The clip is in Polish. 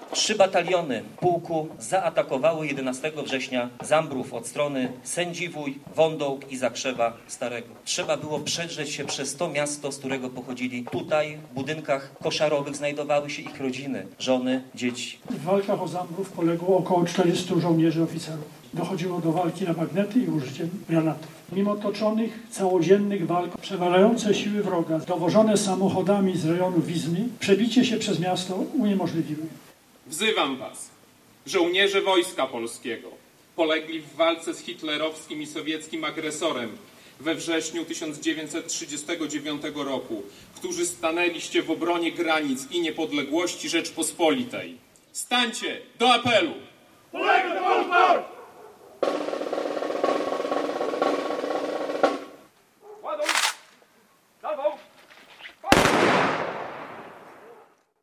3 bataliony pułku zaatakowały 11 września Zambrów od strony Sędziwój, Wądołk i Zakrzewa Starego. Trzeba było przedrzeć się przez to miasto, z którego pochodzili. Tutaj w budynkach koszarowych znajdowały się ich rodziny, żony, dzieci. W walkach o Zambrów poległo około 40 żołnierzy oficerów. Dochodziło do walki na bagnety i użyciem granatów. Mimo toczonych, całodziennych walk, przewalające siły wroga, dowożone samochodami z rejonu Wizny, przebicie się przez miasto uniemożliwiły. Wzywam was, żołnierze Wojska Polskiego, polegli w walce z hitlerowskim i sowieckim agresorem we wrześniu 1939 roku, którzy stanęliście w obronie granic i niepodległości Rzeczpospolitej. Stańcie do apelu!